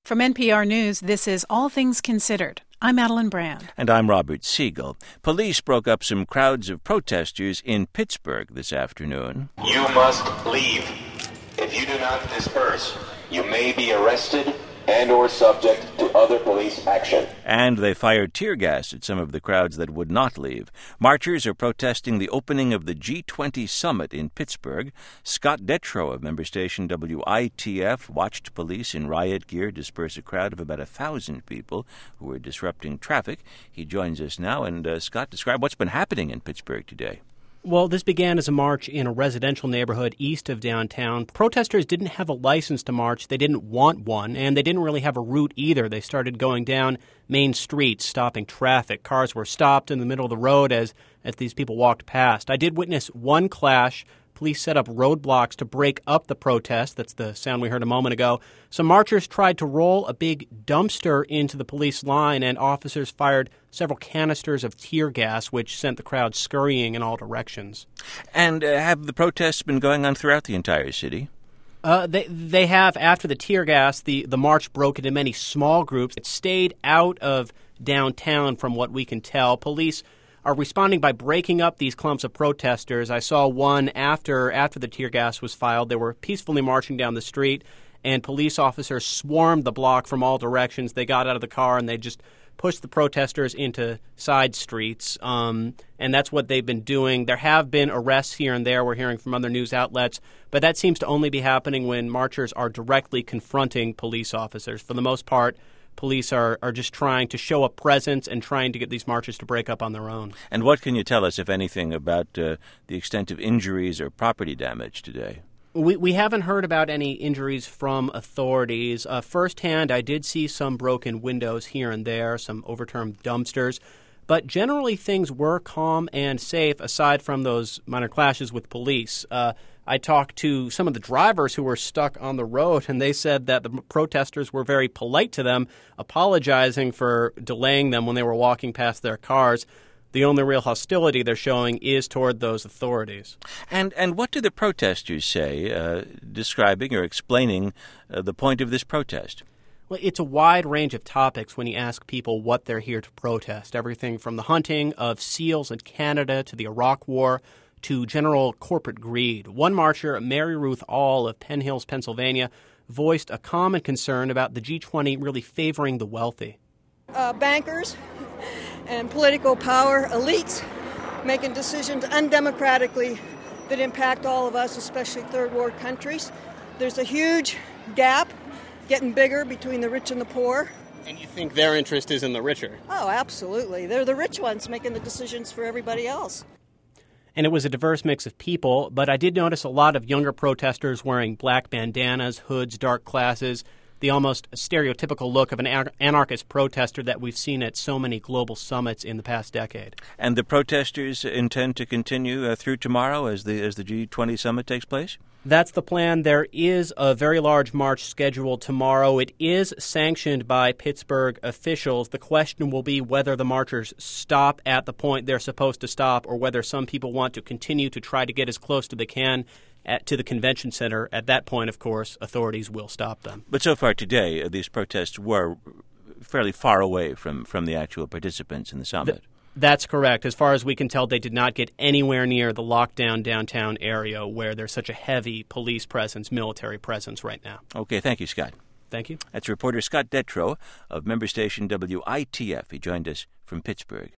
From NPR News, this is All Things Considered. I'm Madeline Brand. And I'm Robert Siegel. Police broke up some crowds of protesters in Pittsburgh this afternoon. You must leave. If you do not disperse, you may be arrested and or subject to other police action. And they fired tear gas at some of the crowds that would not leave. Marchers are protesting the opening of the G20 summit in Pittsburgh. Scott Detrow of member station WITF watched police in riot gear disperse a crowd of about 1,000 people who were disrupting traffic. He joins us now. And Scott, describe what's been happening in Pittsburgh today. Well, this began as a march in a residential neighborhood east of downtown. Protesters didn't have a license to march. They didn't want one, and they didn't really have a route either. They started going down main streets, stopping traffic. Cars were stopped in the middle of the road as these people walked past. I did witness one clash. Police set up roadblocks to break up the protest. That's the sound we heard a moment ago. Some marchers tried to roll a big dumpster into the police line, and officers fired several canisters of tear gas, which sent the crowd scurrying in all directions. And have the protests been going on throughout the entire city? They have. After the tear gas, the march broke into many small groups. It stayed out of downtown from what we can tell. Police are responding by breaking up these clumps of protesters. I saw one after the tear gas was fired. They were peacefully marching down the street, and police officers swarmed the block from all directions. They got out of the car, and they just pushed the protesters into side streets, and that's what they've been doing. There have been arrests here and there. We're hearing from other news outlets, but that seems to only be happening when marchers are directly confronting police officers. For the most part, police are just trying to show a presence and trying to get these marches to break up on their own. And what can you tell us, if anything, about the extent of injuries or property damage today? We haven't heard about any injuries from authorities. Firsthand, I did see some broken windows here and there, some overturned dumpsters. But generally, things were calm and safe, aside from those minor clashes with police. I talked to some of the drivers who were stuck on the road, and they said that the protesters were very polite to them, apologizing for delaying them when they were walking past their cars. The only real hostility they're showing is toward those authorities. And what do the protesters say, describing or explaining the point of this protest? Well, it's a wide range of topics when you ask people what they're here to protest. Everything from the hunting of seals in Canada to the Iraq War to general corporate greed. One marcher, Mary Ruth All of Penn Hills, Pennsylvania, voiced a common concern about the G20 really favoring the wealthy. Bankers and political power elites making decisions undemocratically that impact all of us, especially third world countries. There's a huge gap getting bigger between the rich and the poor. And you think their interest is in the richer? Oh, absolutely. They're the rich ones making the decisions for everybody else. And it was a diverse mix of people, but I did notice a lot of younger protesters wearing black bandanas, hoods, dark glasses, the almost stereotypical look of an anarchist protester that we've seen at so many global summits in the past decade. And the protesters intend to continue through tomorrow as the G20 summit takes place? That's the plan. There is a very large march scheduled tomorrow. It is sanctioned by Pittsburgh officials. The question will be whether the marchers stop at the point they're supposed to stop or whether some people want to continue to try to get as close as they can to the convention center. At that point, of course, authorities will stop them. But so far today, these protests were fairly far away from the actual participants in the summit. That's correct. As far as we can tell, they did not get anywhere near the lockdown downtown area where there's such a heavy police presence, military presence right now. Okay, thank you, Scott. Thank you. That's reporter Scott Detrow of member station WITF. He joined us from Pittsburgh.